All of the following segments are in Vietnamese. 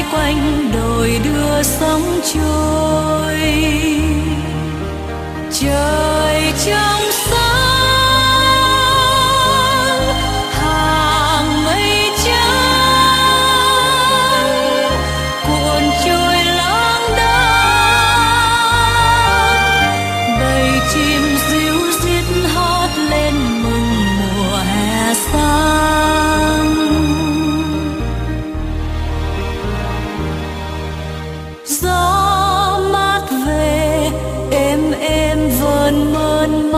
quanh đồi đưa sóng trôi. Trời trong sáng hàng mây trắng cuộn trôi lãng đãng, bầy chim ríu rít hót lên mừng mùa hè sang. Gió mát về êm êm vờn mơn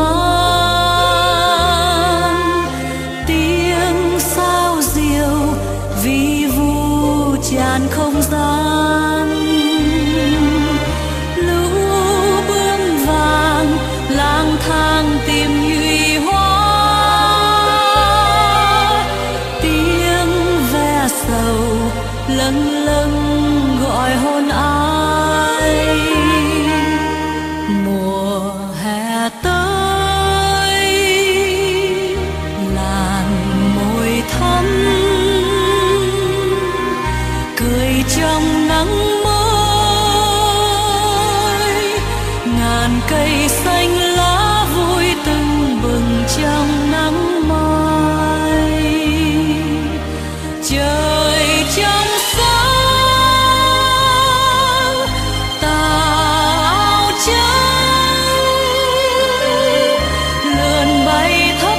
man, tiếng sao diều vi vu tràn không gian. Lũ bướm vàng lang thang tìm nhụy hoa, tiếng ve sầu lâng lâng gọi hôn ai. Mùa hè tới làn môi thắm, cười trong nắng mới. Ngàn cây xanh lá vui tưng bừng trong nắng mai. Trời trong sáng tà áo trắng lượn bay thấp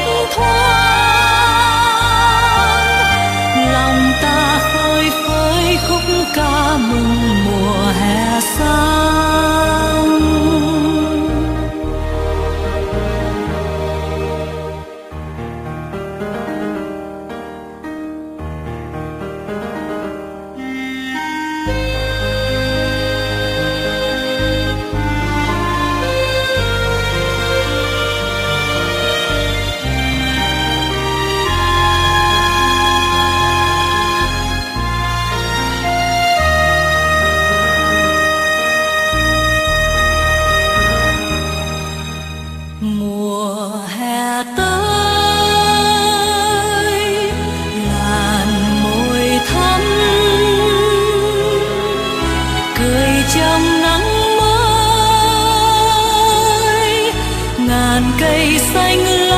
thoáng, lòng ta phơi phới khúc ca mừng mùa hè sang. Mùa hè tới làn môi thắm, cười trong nắng mới. Ngàn cây xanh